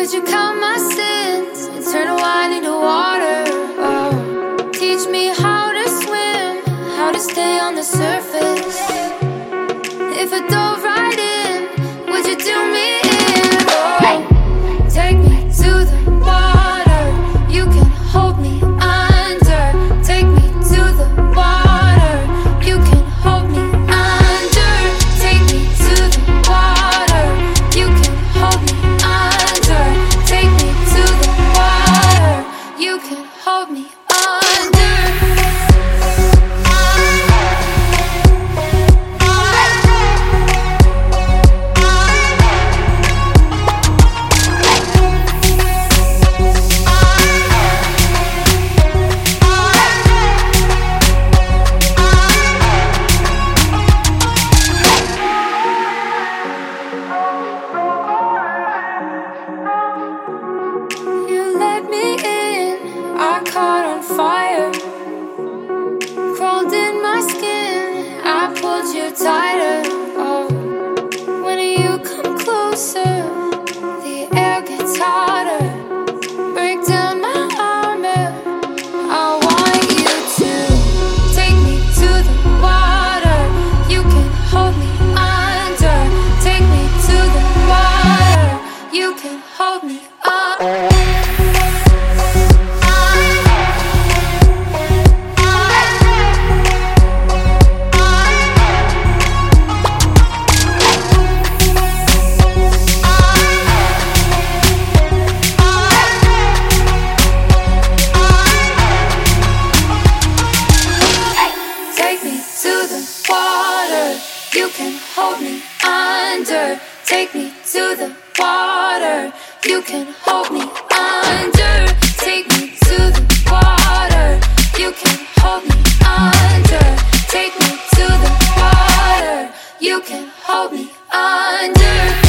Could you count my sins and turn the wine into water? Oh, teach me how to swim, how to stay on the surface. If I dove right in, would you do me in? Oh, take me to the water. You can hold me under. Take me to the water. You can hold me under. Take me to the water. You can hold me under. Take me to the water. You can hold me under. I caught on fire, crawled in my skin, I pulled you tighter. Oh, when you come closer, the air gets hotter. Break down my armor, I want you to take me to the water. You can hold me under. Take me to the water. You can hold me under. You can hold me under. Take me to the water. You can hold me under. Take me to the water. You can hold me under. Take me to the water. You can hold me under.